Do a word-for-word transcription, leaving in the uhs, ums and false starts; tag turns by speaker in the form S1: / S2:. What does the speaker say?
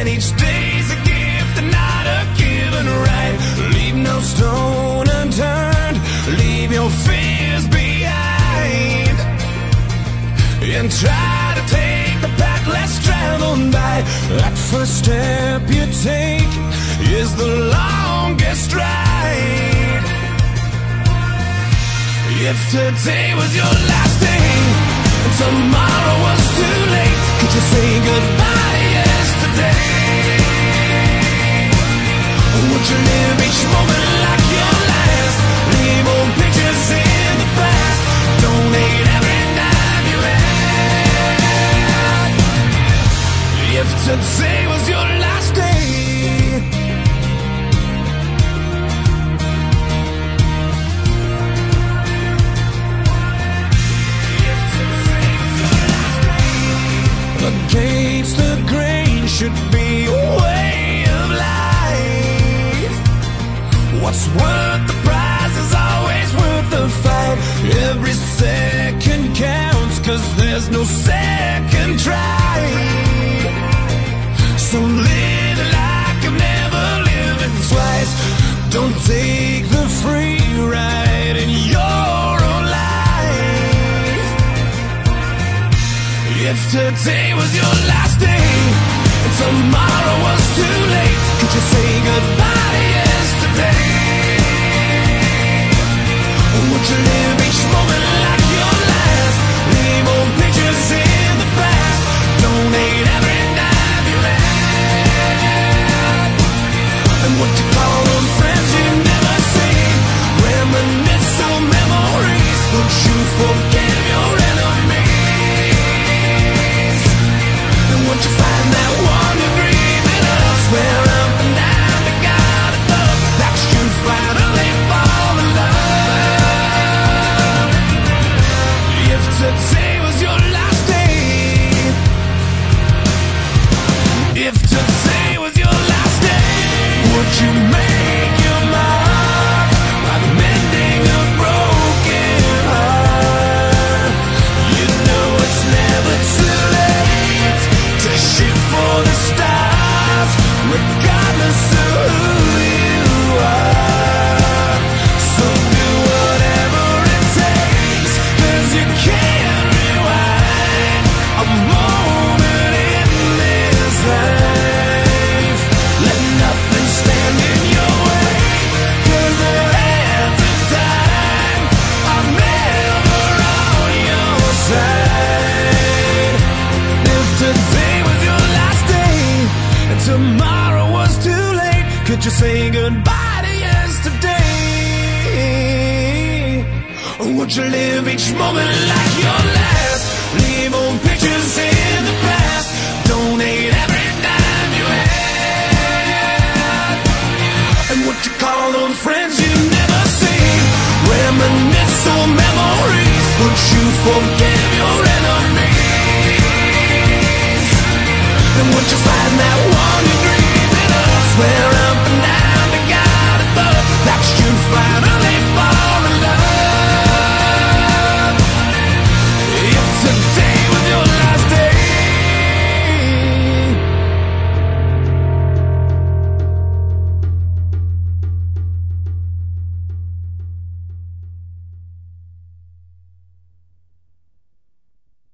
S1: and each day's a gift and not a given right. Leave no stone unturned, leave your fears behind, and try to take the path less traveled by. That first step you take is the longest ride. If today was your last day and tomorrow was too late, could you say goodbye to yesterday? Would you live each moment like your last? Leave old pictures in the past, donate every dime you had. If today was your last day, against the grain should be a way of life. What's worth the prize is always worth the fight. Every second counts, cause there's no second try. So live like I've never lived twice. Don't take the free ride in your own life. If today was your last day and tomorrow was too late, could you say goodbye to yesterday? Would you live each moment like your last? Leave old pictures in the past, donate every dime you had. And what you call them friends you never seen, reminisce on memories. Would you forgive your enemies? And would you find that one you breathing up? Swear up and down to God above that you finally fall in love. If today was your last day, if today was your last day, would you make your mark by mending a broken heart? You know it's never too late to shoot for the stars, regardless of who you are. So do whatever it takes, cause you can't rewind a moment in this life. Let nothing stand in your way, cause the hands of time are never on your side. If today was your last day and tomorrow was too late, could you say goodbye to yesterday? Or would you live each moment like your last? Leave old pictures in the past, donate every dime you had. And what you call those friends you never seen, reminisce on memories. Would you forgive your enemies? And would you find that